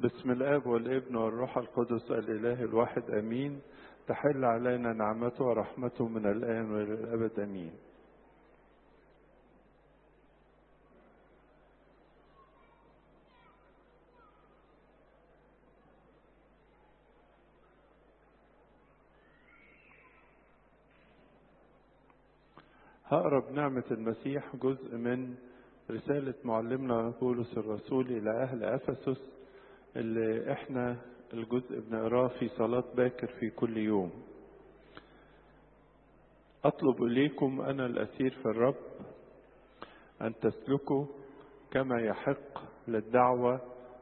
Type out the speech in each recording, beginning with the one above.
بسم الآب والابن والروح القدس الإله الواحد أمين. تحل علينا نعمته ورحمته من الآن وإلى الأبد أمين. هقرأ بنعمة المسيح جزء من رسالة معلمنا بولس الرسول إلى أهل أفسس، اللي احنا الجزء بنقراه في صلاة باكر في كل يوم. أطلب إليكم أنا الأسير في الرب أن تسلكوا كما يحق للدعوة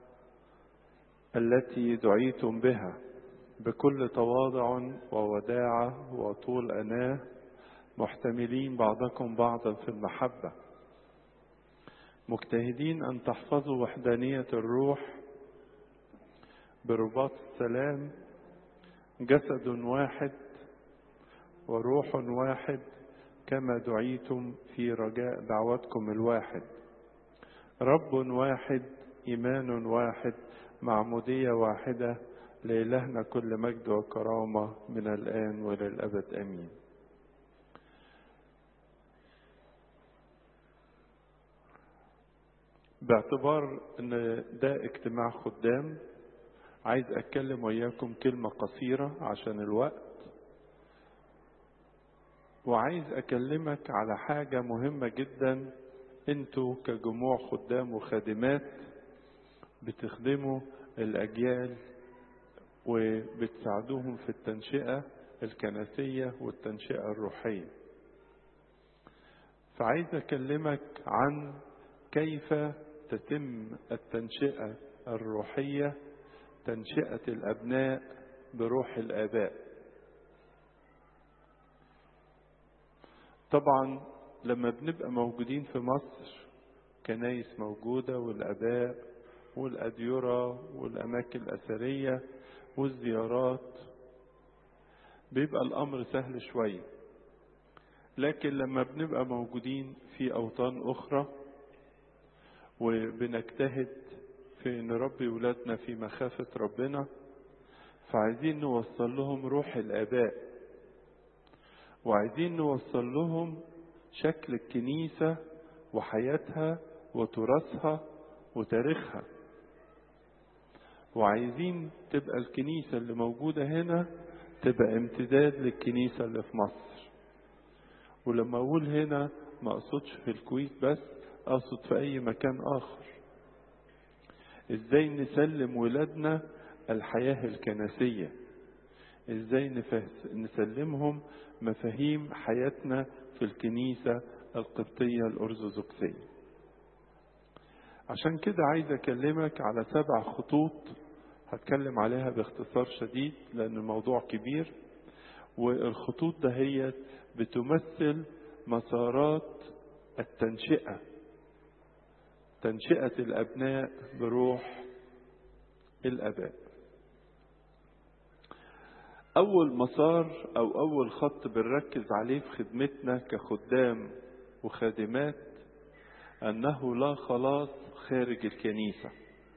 التي دعيتم بها، بكل تواضع ووداعة وطول أناة، محتملين بعضكم بعضا في المحبة، مجتهدين أن تحفظوا وحدانية الروح برباط السلام، جسد واحد وروح واحد، كما دعيتم في رجاء دعوتكم الواحد، رب واحد، إيمان واحد، معمودية واحدة، لإلهنا كل مجد وكرامة من الآن وإلى الأبد آمين. باعتبار ان ده اجتماع خدام، عايز اتكلم وياكم كلمة قصيرة عشان الوقت، وعايز اكلمك على حاجة مهمة جدا. انتوا كجموع خدام وخادمات بتخدموا الاجيال وبتساعدوهم في التنشئة الكنسية والتنشئة الروحية. فعايز اكلمك عن كيف تتم التنشئة الروحية، تنشئة الأبناء بروح الآباء. طبعا لما بنبقى موجودين في مصر، كنايس موجودة والآباء والأديرة والأماكن الأثرية والزيارات، بيبقى الأمر سهل شوية. لكن لما بنبقى موجودين في أوطان أخرى وبنجتهد في نربي ولادنا في مخافة ربنا، فعايزين نوصل لهم روح الآباء، وعايزين نوصل لهم شكل الكنيسة وحياتها وتراثها وتاريخها، وعايزين تبقى الكنيسة اللي موجودة هنا تبقى امتداد للكنيسة اللي في مصر. ولما أقول هنا ما أقصدش في الكويت بس، أقصد في أي مكان آخر. إزاي نسلم ولادنا الحياة الكنسية، إزاي نسلمهم مفاهيم حياتنا في الكنيسة القبطية الأرثوذكسية. عشان كده عايز أكلمك على 7 خطوط هتكلم عليها باختصار شديد لأن الموضوع كبير. والخطوط ده هي بتمثل مسارات التنشئة، تنشئة الأبناء بروح الآباء. أول مسار أو أول خط بنركز عليه في خدمتنا كخدام وخادمات أنه لا خلاص خارج الكنيسة.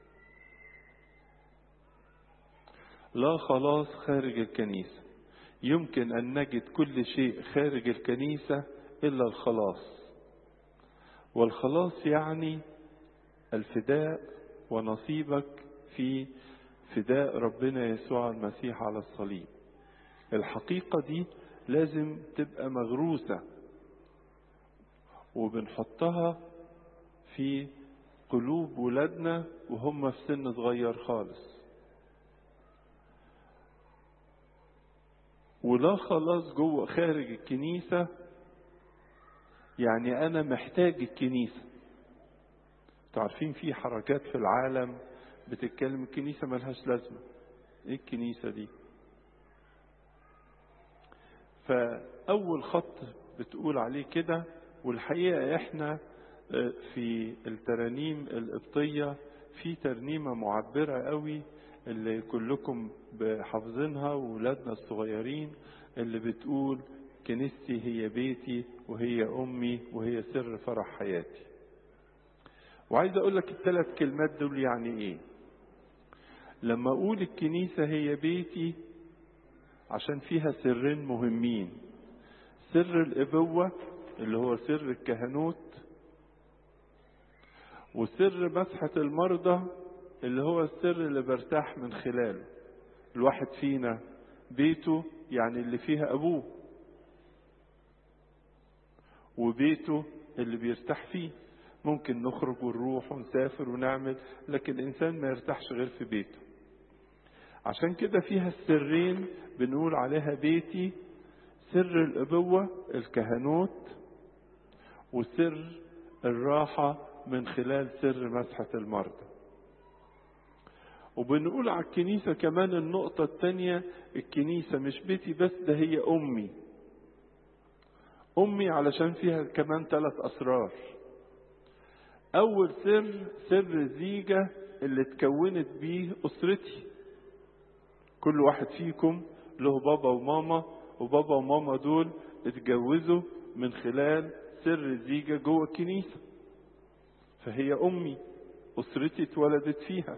لا خلاص خارج الكنيسة. يمكن أن نجد كل شيء خارج الكنيسة إلا الخلاص. والخلاص يعني الفداء ونصيبك في فداء ربنا يسوع المسيح على الصليب. الحقيقة دي لازم تبقى مغروسة وبنحطها في قلوب ولادنا وهم في سن صغير خالص. ولا خلاص جوه خارج الكنيسة يعني أنا محتاج الكنيسة. تعرفين في حركات في العالم بتتكلم الكنيسة ملهاش لازمة. ايه الكنيسة دي؟ فأول خط بتقول عليه كده. والحقيقة احنا في الترانيم القبطية في ترنيمة معبرة قوي اللي كلكم حافظينها وولادنا الصغيرين، اللي بتقول كنيستي هي بيتي وهي أمي وهي سر فرح حياتي. وعايز أقول لك ال3 كلمات دول يعني إيه. لما أقول الكنيسة هي بيتي عشان فيها سرين مهمين: سر الأبوة اللي هو سر الكهنوت، وسر مسحة المرضى اللي هو السر اللي برتاح من خلاله. الواحد فينا بيته يعني اللي فيها أبوه، وبيته اللي بيرتاح فيه. ممكن نخرج ونروح ونسافر ونعمل، لكن الإنسان ما يرتاحش غير في بيته. عشان كده فيها السرين بنقول عليها بيتي: سر الأبوة الكهنوت، وسر الراحة من خلال سر مسحة المرضى. وبنقول على الكنيسة كمان النقطة الثانية: الكنيسة مش بيتي بس، ده هي أمي. أمي علشان فيها كمان 3 أسرار. أول سر الزيجة اللي اتكونت بيه أسرتي. كل واحد فيكم له بابا وماما، وبابا وماما دول اتجوزوا من خلال سر الزيجة جوه الكنيسة، فهي أمي، أسرتي اتولدت فيها.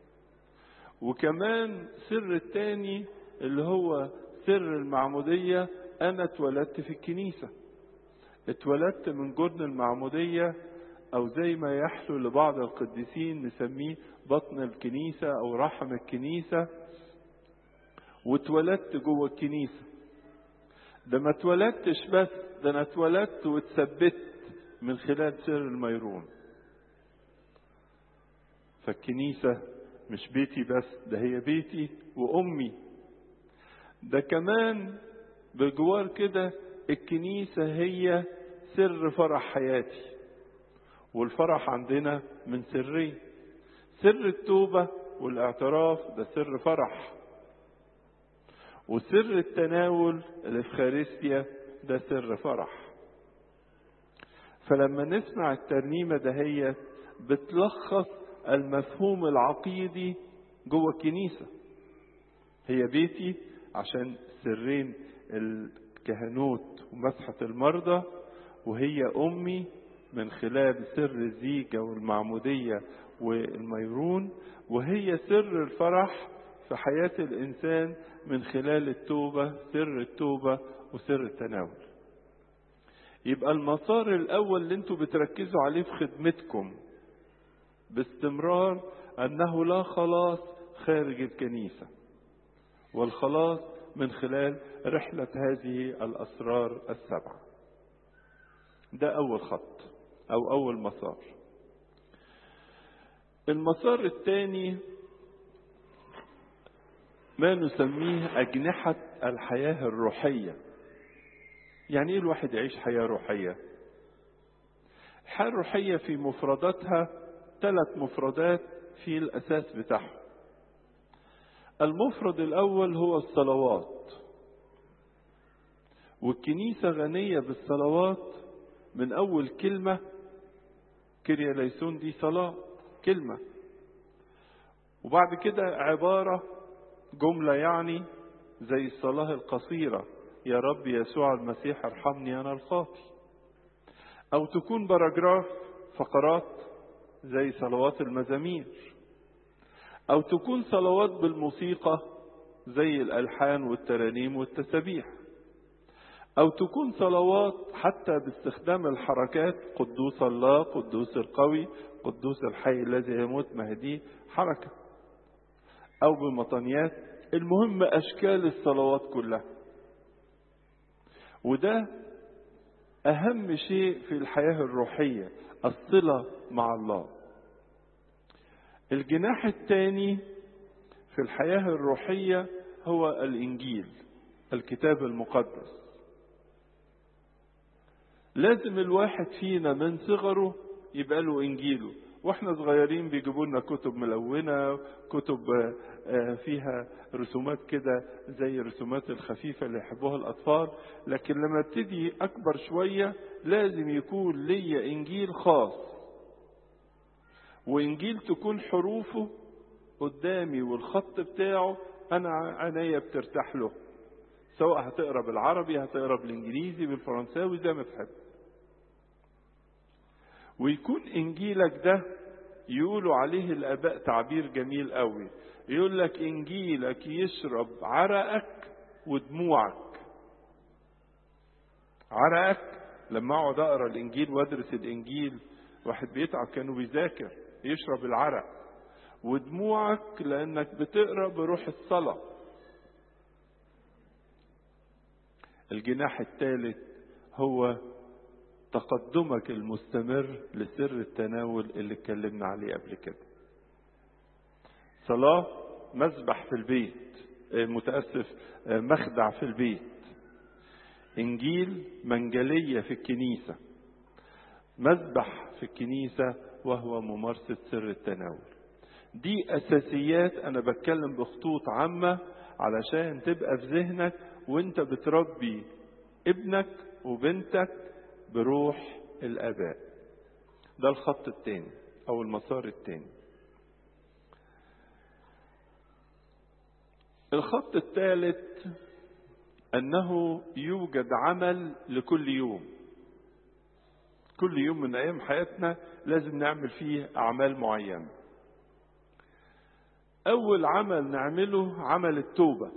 وكمان سر التاني اللي هو سر المعمودية. أنا اتولدت في الكنيسة، اتولدت من جرن المعمودية، أو زي ما يحلو لبعض القديسين نسميه بطن الكنيسة أو رحم الكنيسة، واتولدت جوه الكنيسة. ده ما اتولدتش بس، ده أنا اتولدت واتثبت من خلال سر الميرون. فالكنيسة مش بيتي بس، ده هي بيتي وأمي. ده كمان بجوار كده الكنيسة هي سر فرح حياتي. والفرح عندنا من سرين: سر التوبة والاعتراف، ده سر فرح. وسر التناول الإفخارستيا، ده سر فرح. فلما نسمع الترنيمة دهيت بتلخص المفهوم العقيدي جوه الكنيسة. هي بيتي عشان سرين الكهنوت ومسحة المرضى، وهي أمي من خلال سر الزيجة والمعمودية والميرون، وهي سر الفرح في حياة الإنسان من خلال التوبة، سر التوبة وسر التناول. يبقى المسار الأول اللي انتوا بتركزوا عليه في خدمتكم باستمرار أنه لا خلاص خارج الكنيسة، والخلاص من خلال رحلة هذه الأسرار 7. ده أول خط أو أول مسار. المسار الثاني ما نسميه أجنحة الحياة الروحية. يعني إيه الواحد يعيش حياة روحية؟ الحياة الروحية في مفرداتها 3 مفردات في الأساس بتاعها. المفرد الأول هو الصلوات، والكنيسة غنية بالصلوات. من أول كلمة كيريا ليسون، دي صلاة كلمة، وبعد كده عبارة جملة، يعني زي الصلاة القصيرة: يا رب يسوع المسيح ارحمني أنا الخاطي. أو تكون باراجراف، فقرات زي صلوات المزامير. أو تكون صلوات بالموسيقى زي الألحان والترانيم والتسابيح. أو تكون صلوات حتى باستخدام الحركات: قدوس الله، قدوس القوي، قدوس الحي الذي يموت مهديه، حركة. أو بمطنيات. المهم أشكال الصلوات كلها. وده أهم شيء في الحياة الروحية، الصلة مع الله. الجناح الثاني في الحياة الروحية هو الإنجيل، الكتاب المقدس. لازم الواحد فينا من صغره يبقى له إنجيله. واحنا صغيرين بيجيبوا لنا كتب ملونة، كتب فيها رسومات كده زي الرسومات الخفيفة اللي يحبوها الأطفال. لكن لما ابتدي أكبر شوية لازم يكون ليا إنجيل خاص، وإنجيل تكون حروفه قدامي والخط بتاعه أنا عينيا بترتاح له، سواء هتقرأ بالعربي، هتقرأ بالإنجليزي، بالفرنساوي، زي ما تحب. ويكون إنجيلك ده يقولوا عليه الآباء تعبير جميل قوي، يقول لك إنجيلك يشرب عرقك ودموعك. عرقك لما أقعد أقرأ الإنجيل وأدرس الإنجيل، واحد بيتعب كانوا بيذاكر يشرب العرق، ودموعك لأنك بتقرأ بروح الصلاة. الجناح الثالث هو تقدمك المستمر لسر التناول اللي اتكلمنا عليه قبل كده. صلاة، مذبح في البيت، مخدع في البيت. إنجيل، منجلية في الكنيسة. مذبح في الكنيسة وهو ممارسة سر التناول. دي أساسيات أنا بتكلم بخطوط عامة علشان تبقى في ذهنك وانت بتربي ابنك وبنتك بروح الآباء. ده الخط الثاني أو المسار الثاني. الخط الثالث أنه يوجد عمل لكل يوم. كل يوم من أيام حياتنا لازم نعمل فيه أعمال معينة. أول عمل نعمله عمل التوبة.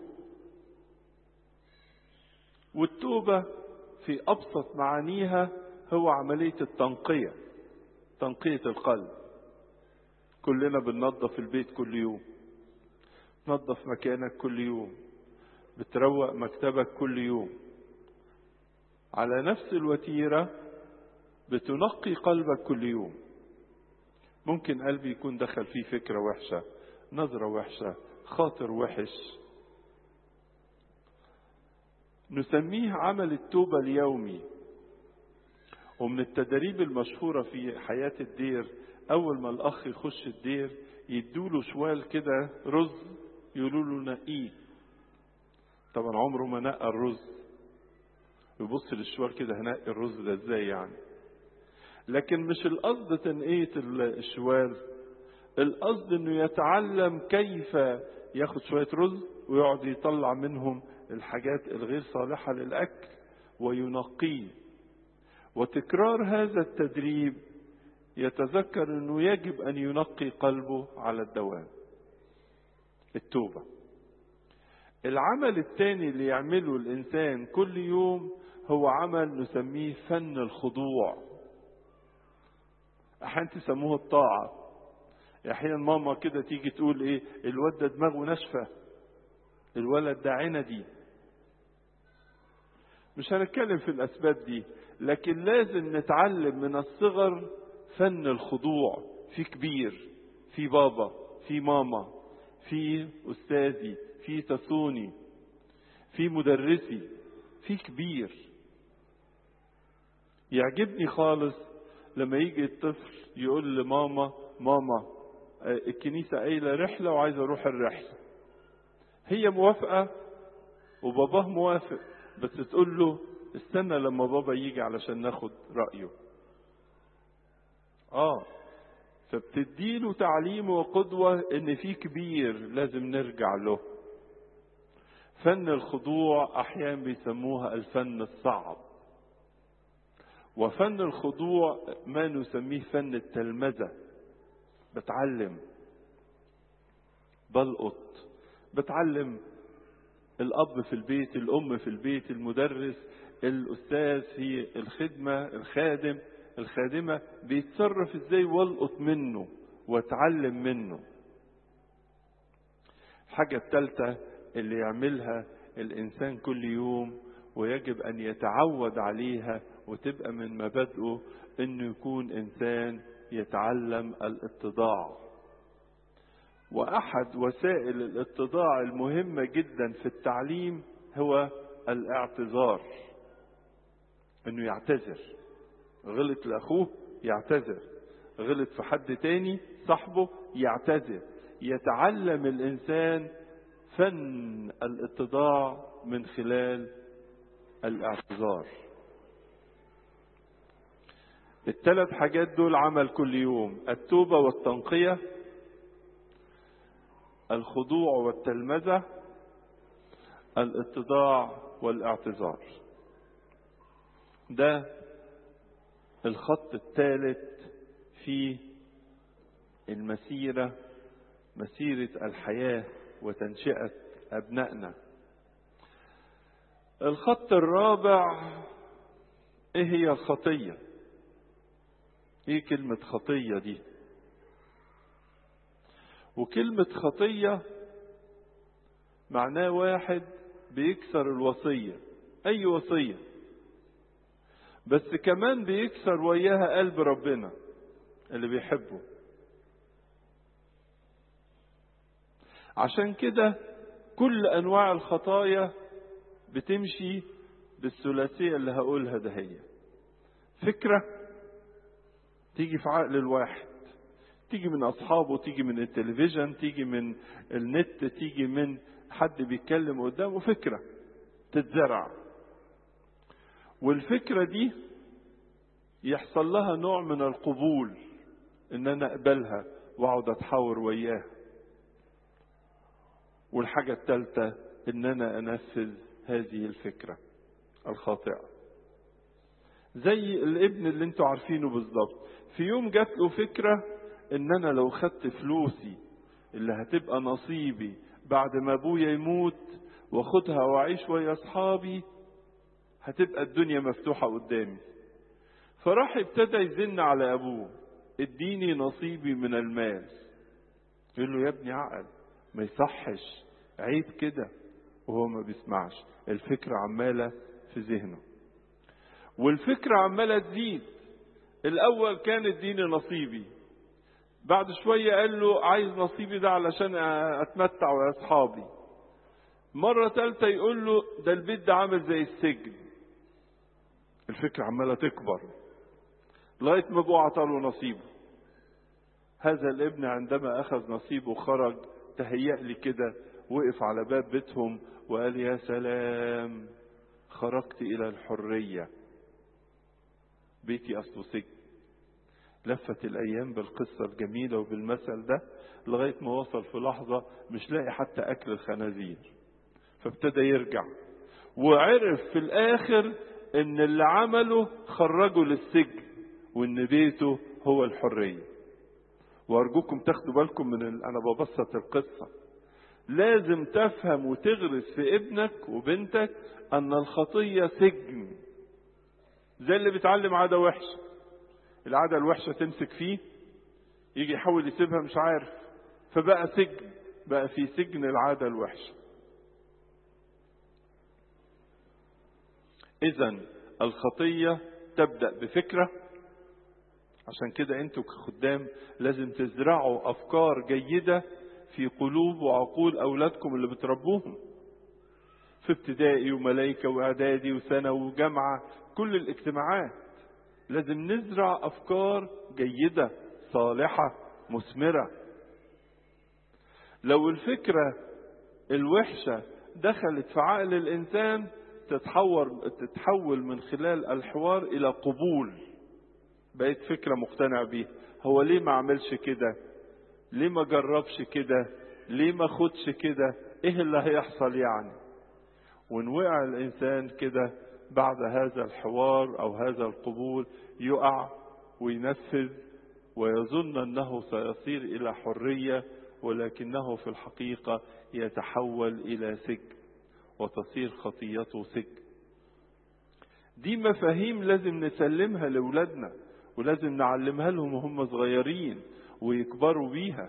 والتوبة في أبسط معانيها هو عملية التنقية، تنقية القلب. كلنا بننظف البيت كل يوم، تنظف مكانك كل يوم، بتروق مكتبك كل يوم. على نفس الوتيرة بتنقي قلبك كل يوم. ممكن قلبي يكون دخل فيه فكرة وحشة، نظرة وحشة، خاطر وحش. نسميه عمل التوبة اليومي. ومن التدريب المشهورة في حياة الدير، أول ما الأخ يخش الدير يدوله شوال كده رز، يقولوا له نقيه. طبعا عمره ما نقى الرز، يبص للشوال كده، هنقي الرز ده ازاي يعني؟ لكن مش القصد تنقية الشوال، القصد انه يتعلم كيف ياخد شوية رز ويقعد يطلع منهم الحاجات الغير صالحة للأكل وينقيه. وتكرار هذا التدريب يتذكر انه يجب ان ينقي قلبه على الدوام. التوبة. العمل الثاني اللي يعمله الإنسان كل يوم هو عمل نسميه فن الخضوع. أحيانا تسموه الطاعة. أحيانا ماما كده تيجي تقول إيه، الولد ده دماغه ناشفة، الولد ده عندي. مش هنتكلم في الأسباب دي، لكن لازم نتعلم من الصغر فن الخضوع. في كبير، في بابا، في ماما، في أستاذي، في تسوني، في مدرسي، في كبير. يعجبني خالص لما يجي الطفل يقول لماما، ماما الكنيسة قايلة رحلة وعايز اروح الرحلة. هي موافقة وباباه موافق، بس تقول له استنى لما بابا يجي علشان ناخد رأيه. فبتديله تعليم وقدوة ان في كبير لازم نرجع له. فن الخضوع احيانا بيسموها الفن الصعب. وفن الخضوع ما نسميه فن التلمذة. بتعلم، بلقط، بتعلم. الاب في البيت، الام في البيت، المدرس، الاستاذ في الخدمة، الخادم، الخادمة، بيتصرف ازاي والقط منه واتعلم منه. الحاجة الثالثة اللي يعملها الانسان كل يوم ويجب ان يتعود عليها وتبقى من مبادئه، انه يكون انسان يتعلم الاتضاع. واحد وسائل الاتضاع المهمة جدا في التعليم هو الاعتذار. انه يعتذر، غلط لاخوه يعتذر، غلط في حد تاني صاحبه يعتذر. يتعلم الانسان فن الاتضاع من خلال الاعتذار. الثلاث حاجات دول عمل كل يوم: التوبة والتنقية، الخضوع والتلمذة، الاتضاع والاعتذار. ده الخط الثالث في المسيرة، مسيرة الحياة وتنشئة أبنائنا. الخط الرابع، إيه هي الخطية؟ إيه كلمة خطية دي؟ وكلمة خطية معناه واحد بيكسر الوصية، أي وصية، بس كمان بيكسر وياها قلب ربنا اللي بيحبه. عشان كده كل أنواع الخطايا بتمشي بالثلاثية اللي هقولها ده. هي فكرة تيجي في عقل الواحد، تيجي من أصحابه، تيجي من التلفزيون، تيجي من النت، تيجي من حد بيتكلم قدامه، فكرة تتزرع. والفكرة دي يحصل لها نوع من القبول، ان انا اقبلها واقعد اتحاور وياها. والحاجة الثالثة ان انا انفذ هذه الفكرة الخاطئة. زي الابن اللي انتوا عارفينه بالظبط، في يوم جات له فكرة ان انا لو خدت فلوسي اللي هتبقى نصيبي بعد ما ابويا يموت واخدها واعيش ويا اصحابي هتبقى الدنيا مفتوحة قدامي. فراح ابتدى يزن على ابوه، اديني نصيبي من المال. يقول له يا ابني عقل، ما يصحش، عيب كده، وهو ما بيسمعش. الفكرة عمالة في ذهنه، والفكرة عمالة تزيد. الاول كان اديني نصيبي، بعد شوية قال له عايز نصيبي ده علشان اتمتع ويا اصحابي. مرة ثالثة يقول له ده البيت ده عامل زي السجن. الفكرة عمالة تكبر لغاية ما ابوه عطاله نصيبه. هذا الابن عندما اخذ نصيبه خرج، تهيأ لي كده، وقف على باب بيتهم وقال يا سلام، خرجت الى الحرية، بيتي اصله سجن. لفت الايام بالقصة الجميلة وبالمثل ده لغاية ما وصل في لحظة مش لاقي حتى اكل الخنازير، فابتدى يرجع، وعرف في الاخر ان اللي عمله خرجه للسجن وان بيته هو الحرية. وارجوكم تاخدوا بالكم من انا ببسط القصة. لازم تفهم وتغرس في ابنك وبنتك ان الخطية سجن. زي اللي بيتعلم عادة وحشة، العادة الوحشة تمسك فيه، يجي يحاول يسيبها مش عارف، فبقى سجن، بقى في سجن العادة الوحشة. اذن الخطية تبدأ بفكرة. عشان كده انتوا كخدام لازم تزرعوا افكار جيدة في قلوب وعقول اولادكم اللي بتربوهم في ابتدائي وملايكة واعدادي وثانوي وجامعة، كل الاجتماعات لازم نزرع افكار جيدة صالحة مثمرة. لو الفكرة الوحشة دخلت في عقل الانسان تتحول من خلال الحوار الى قبول، بقيت فكرة مقتنع بيها. هو ليه ما عملش كده؟ ليه ما جربش كده؟ ليه ما خدش كده؟ ايه اللي هيحصل يعني؟ وان وقع الانسان كده بعد هذا الحوار او هذا القبول يقع وينفذ ويظن انه سيصير الى حرية، ولكنه في الحقيقة يتحول الى سجن وتصير خطيته سجن. دي مفاهيم لازم نسلمها لأولادنا ولازم نعلمها لهم وهم صغيرين ويكبروا بيها.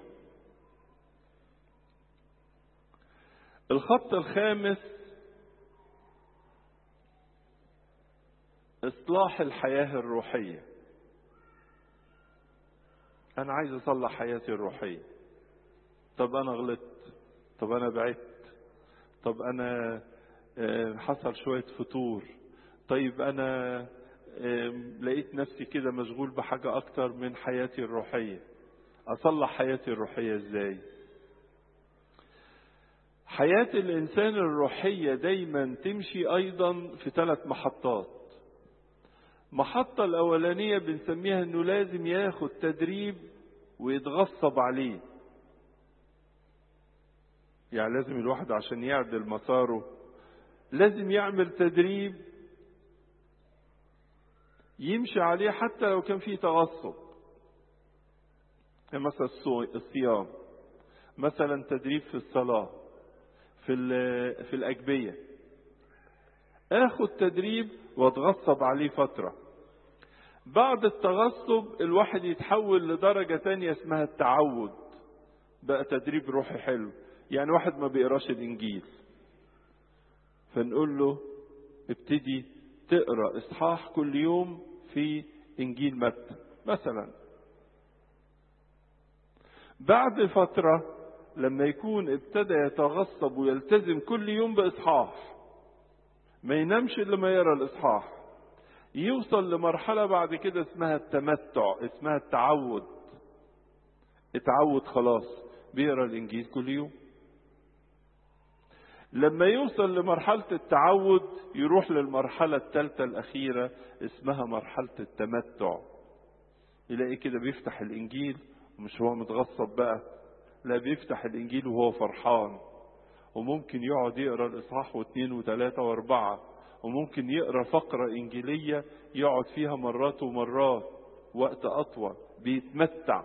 الخط الخامس إصلاح الحياة الروحية. أنا عايز أصلح حياتي الروحية. طب أنا غلطت، طب أنا بعدت، طب أنا حصل شوية فتور، طيب أنا لقيت نفسي كده مشغول بحاجة أكتر من حياتي الروحية. أصلح حياتي الروحية إزاي؟ حياة الإنسان الروحية دايما تمشي أيضا في 3 محطات. محطة الأولانية بنسميها أنه لازم ياخد تدريب ويتغصب عليه. يعني لازم الواحد عشان يعدل مساره لازم يعمل تدريب يمشي عليه حتى لو كان فيه تغصب. مثلا الصيام، مثلا تدريب في الصلاة، في الأجبية. اخد تدريب واتغصب عليه فترة. بعد التغصب الواحد يتحول لدرجة تانية اسمها التعود، بقى تدريب روحي حلو. يعني واحد ما بيقراش الإنجيل، فنقول له ابتدي تقرأ إصحاح كل يوم في إنجيل متى مثلا. بعد فترة لما يكون ابتدى يتغصب ويلتزم كل يوم بإصحاح، ما ينامش إلا ما يقرأ الإصحاح، يوصل لمرحلة بعد كده اسمها التمتع، اسمها التعود. اتعود خلاص بيقرأ الإنجيل كل يوم. لما يوصل لمرحلة التعود يروح للمرحلة الثالثة الأخيرة اسمها مرحلة التمتع. يلاقي كده بيفتح الإنجيل ومش هو متغصب بقى، لا بيفتح الإنجيل وهو فرحان، وممكن يقعد يقرأ الإصحاح واثنين وثلاثة واربعة، وممكن يقرأ فقرة إنجيلية يقعد فيها مرات ومرات وقت أطول، بيتمتع.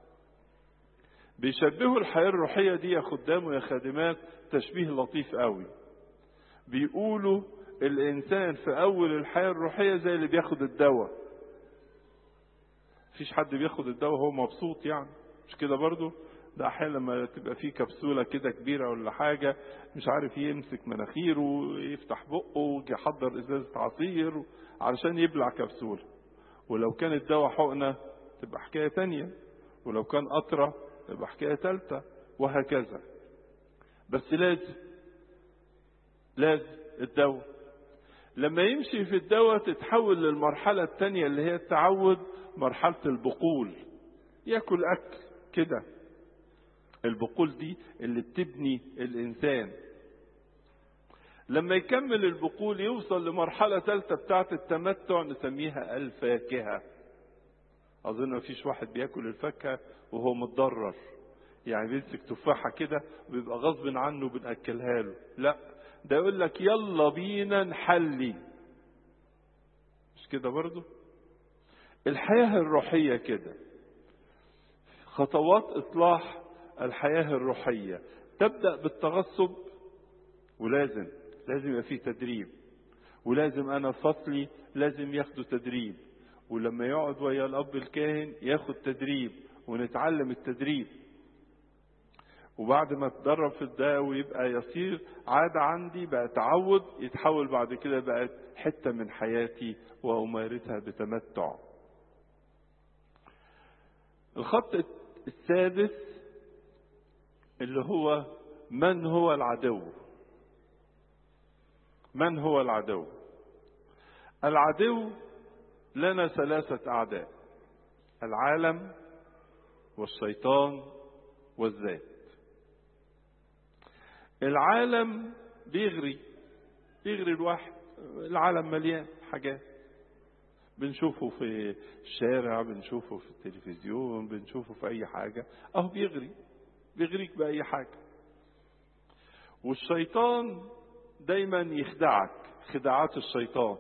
بيشبهوا الحياة الروحية دي يا خدام ويا خادمات تشبيه لطيف قوي. بيقولوا الإنسان في أول الحياة الروحية زي اللي بياخد الدواء. مفيش حد بياخد الدواء وهو مبسوط يعني، مش كده برضو؟ ده أحيانا لما تبقى فيه كبسولة كده كبيرة ولا حاجة مش عارف يمسك مناخيره ويفتح بقه ويحضر إزازة عصير علشان يبلع كبسولة. ولو كان الدواء حقنة تبقى حكاية تانية، ولو كان قطرة تبقى حكاية تالتة، وهكذا. بس لازم الدواء. لما يمشي في الدواء تتحول للمرحلة التانية اللي هي التعود، مرحلة البقول. ياكل أكل كده، البقول دي اللي بتبني الإنسان. لما يكمل البقول يوصل لمرحلة ثالثة بتاعة التمتع نسميها الفاكهة. أظن مفيش واحد بياكل الفاكهة وهو متضرر، يعني بيمسك تفاحة كده وبيبقى غصب عنه بنأكلها له، لا ده يقول لك يلا بينا نحلي. مش كده برضو؟ الحياة الروحية كده، خطوات إصلاح الحياة الروحية تبدأ بالتغصب، ولازم يبقى فيه تدريب، ولازم أنا فصلي لازم ياخدوا تدريب، ولما يقعد ويا الأب الكاهن ياخد تدريب ونتعلم التدريب. وبعد ما اتدرب في ده ويبقى يصير عادة عندي، بقى تعود، يتحول بعد كده بقت حتة من حياتي وأمارسها بتمتع. الخط السادس اللي هو من هو العدو. من هو العدو؟ العدو لنا ثلاثة أعداء: العالم والشيطان والذات. العالم بيغري الواحد، العالم مليان حاجات بنشوفه في الشارع، بنشوفه في التلفزيون، بنشوفه في أي حاجة، أهو بيغريك بأي حاجة. والشيطان دايما يخدعك خداعات الشيطان.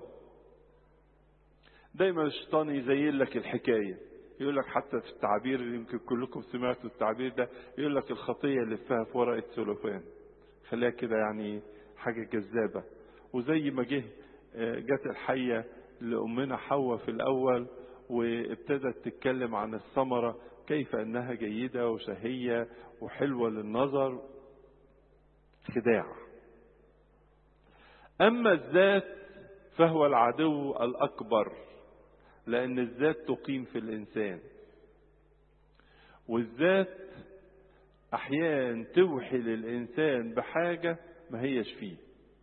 دايما الشيطان يزين لك الحكاية، يقول لك حتى في التعبير اللي يمكن كلكم سمعتوا التعبير ده، يقول لك الخطية اللي فيها في ورقة سلوفان، خليها كده يعني حاجة جذابة. وزي ما جت الحية لأمنا حواء في الأول وابتدت تتكلم عن الثمرة كيف أنها جيدة وشهية وحلوة للنظر، خداع. أما الذات فهو العدو الأكبر، لأن الذات تقيم في الإنسان، والذات أحيانا توحي للإنسان بحاجة ما هيش فيه،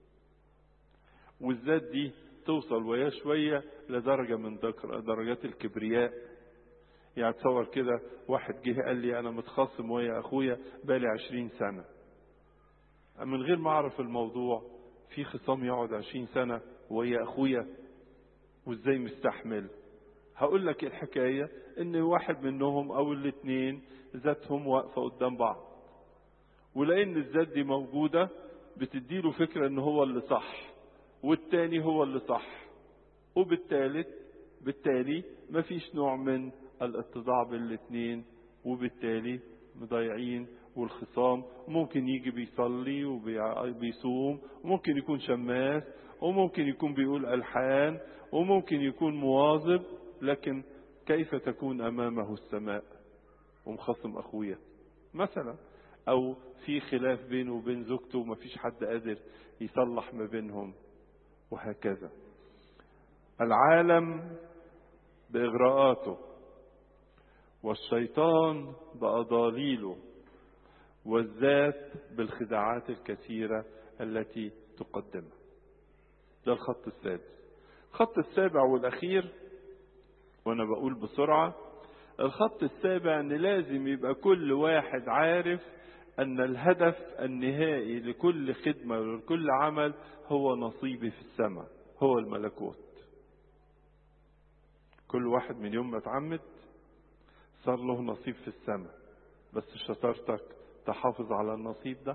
والذات دي توصل ويا شوية لدرجة من درجات الكبرياء. يعني تصور كده واحد جه قال لي أنا متخاصم ويا أخويا بالي 20 سنة، من غير ما أعرف الموضوع. في خصام يقعد 20 سنة ويا أخويا، وإزاي مستحمل؟ هقول لك الحكاية إن واحد منهم أو الاثنين ذاتهم واقفة قدام بعض، ولأن الذات دي موجودة بتديله فكرة إن هو اللي صح والتاني هو اللي صح، وبالتالي مفيش نوع من الاتضاع بين الاثنين، وبالتالي مضيعين والخصام. وممكن يجي بيصلي وبيصوم، وممكن يكون شماس، وممكن يكون بيقول ألحان، وممكن يكون مواظب، لكن كيف تكون أمامه السماء ومخصم أخويا مثلا، أو في خلاف بينه وبين زوجته ومفيش حد قادر يصلح ما بينهم، وهكذا. العالم بإغراءاته، والشيطان بأضاليله، والذات بالخداعات الكثيرة التي تقدمها. ده الخط السادس. الخط السابع والأخير، وأنا بقول بسرعة، الخط السابع أن لازم يبقى كل واحد عارف أن الهدف النهائي لكل خدمة ولكل عمل هو نصيبي في السماء، هو الملكوت. كل واحد من يوم ما اتعمد صار له نصيب في السماء، بس شطارتك تحافظ على النصيب ده،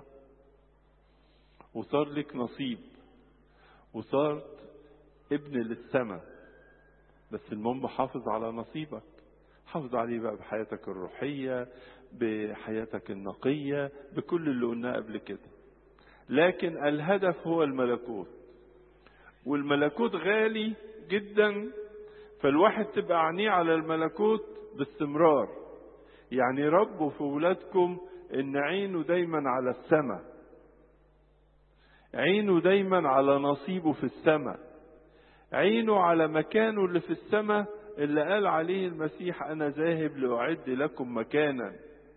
وصار لك نصيب وصارت ابن للسماء، بس المهم حافظ على نصيبك. حافظ عليه بقى بحياتك الروحية، بحياتك النقية، بكل اللي قلناه قبل كده. لكن الهدف هو الملكوت، والملكوت غالي جدا، فالواحد تبقى عينيه على الملكوت باستمرار. يعني ربوا في ولادكم ان عينه دايما على السماء، عينه دايما على نصيبه في السماء، عينه على مكانه اللي في السماء اللي قال عليه المسيح أنا ذاهب لأعد لكم مكانا.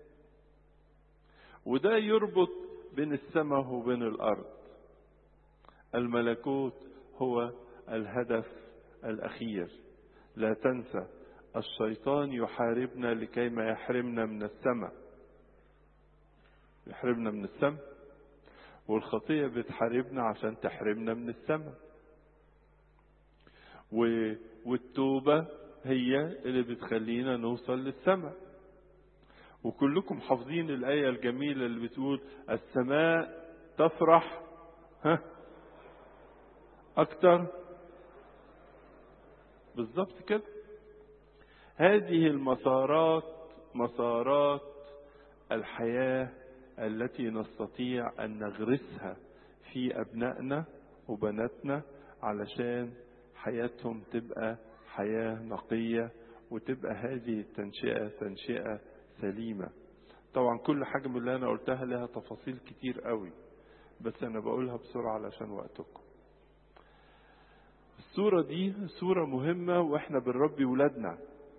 وده يربط بين السماء وبين الأرض. الملكوت هو الهدف الأخير. لا تنسى الشيطان يحاربنا لكي ما يحرمنا من السماء، يحرمنا من السماء، والخطية بتحاربنا عشان تحرمنا من السماء، والتوبة هي اللي بتخلينا نوصل للسماء. وكلكم حافظين الآية الجميلة اللي بتقول السماء تفرح أكتر. بالظبط كده. هذه المسارات مسارات الحياة التي نستطيع أن نغرسها في أبنائنا وبناتنا علشان حياتهم تبقى حياة نقية، وتبقى هذه التنشئة تنشئة سليمة. طبعا كل حاجة من اللي أنا قلتها لها تفاصيل كتير قوي، بس أنا بقولها بسرعة علشان وقتكم. الصورة دي صورة مهمة، وإحنا بنربي ولادنا،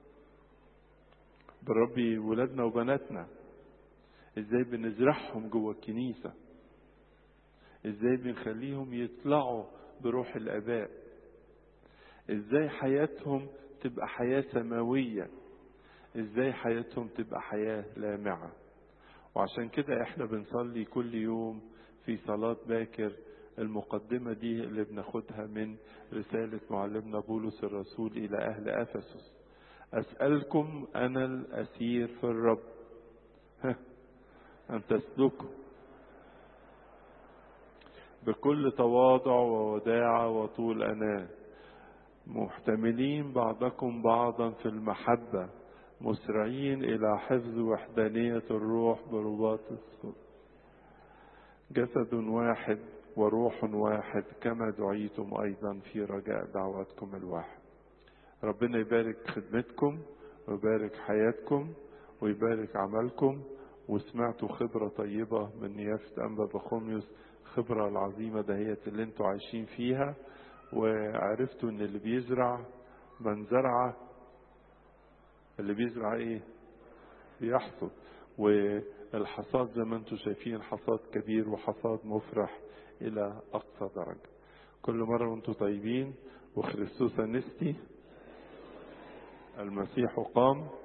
بنربي ولادنا وبناتنا. إزاي بنزرعهم جوه الكنيسة، إزاي بنخليهم يطلعوا بروح الآباء، إزاي حياتهم تبقى حياة سماوية، إزاي حياتهم تبقى حياة لامعة. وعشان كده إحنا بنصلي كل يوم في صلاة باكر المقدمة دي اللي بناخدها من رسالة معلمنا بولس الرسول إلى أهل أفسس. أسألكم أنا الأسير في الرب أن تسلكوا بكل تواضع ووداعة وطول أناة، محتملين بعضكم بعضا في المحبة، مسرعين إلى حفظ وحدانية الروح برباط الصلب، جسد واحد وروح واحد كما دعيتم أيضا في رجاء دعوتكم الواحد. ربنا يبارك خدمتكم ويبارك حياتكم ويبارك عملكم. وسمعتوا خبرة طيبة من نيافة أنبا بخوميوس، خبرة العظيمة دهيت اللي انتوا عايشين فيها، وعرفتوا ان اللي بيزرع من زرع، اللي بيزرع ايه بيحصد. والحصاد زي ما انتوا شايفين حصاد كبير وحصاد مفرح الى اقصى درجة. كل مرة وانتوا طيبين، وخريستوس انستي، المسيح قام.